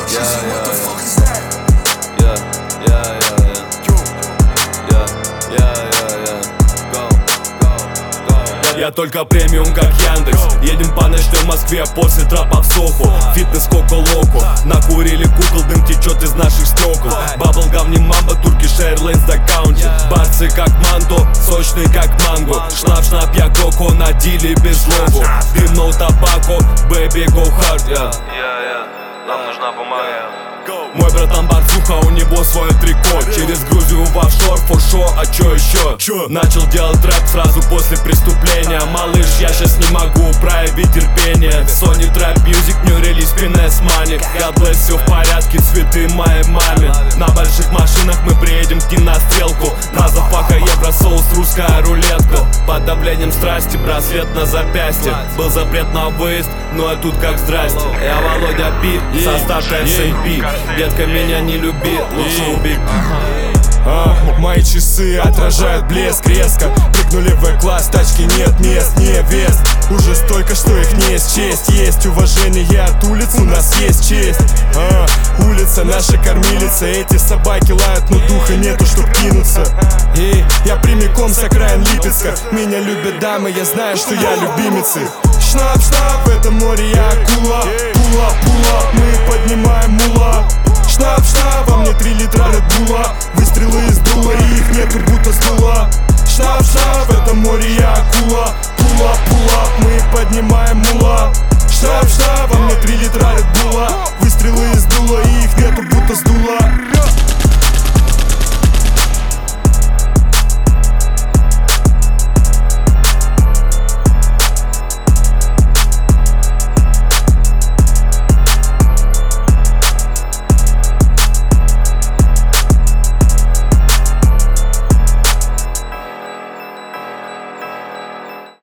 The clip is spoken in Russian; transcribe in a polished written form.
Я только премиум, как Яндекс. Едем по ночной Москве после трапа в Соху. Фитнес Коко-Локо. Накурили кукол, дым течет из наших стекол. Баблгам не мамба, Turkish Airlines на каунте. Барцы как манто, сочный как манго. Шнап, я коко, на диле без логу. Дым, no табако, baby go hard. Нам нужна бумага. Мой братан Барцуха, у него свое трико. Через Грузию в офшор, форшо, а чё еще? Начал делать рэп сразу после преступления. Малыш, я щас не могу проявить терпение. Sony Trap Music, new release, finesse money. God bless, все в порядке, цветы моей маме. На больших машинах мы приедем в кинострелку. Мазафака, евросоус, русская рулетка. Под давлением страсти, браслет на запястье. Был запрет на выезд, но я тут как здрасте. Я Володя Пи, состав SMP. Детка, меня не люби, лучше убить. Мои часы отражают блеск резко. Прыгнули в В-класс, тачки нет мест, не вес. Уже столько, что их не счесть. Есть уважение от улиц, у нас есть честь. Улица наша кормилица. Эти собаки лают, но духа нету, чтоб кинуться. И я прямиком с окраин Липецка. Меня любят дамы, я знаю, что я любимец их. Шнап, в этом море я акула.